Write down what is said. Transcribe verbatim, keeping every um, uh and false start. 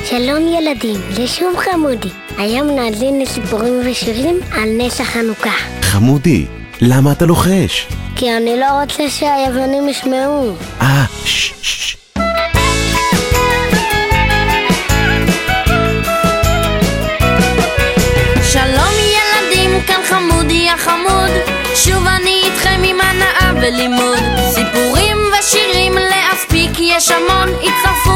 שלום ילדים, לשוב חמודי. היום נאזין לסיפורים ושירים על נס החנוכה. חמודי, למה אתה לוחש? כי אני לא רוצה שהיוונים ישמעו. אה, שש, שש. שלום ילדים, כאן חמודי החמוד. שוב אני איתכם עם הנאה ולימוד. סיפורים ושירים להספיק יש המון. הצטרפו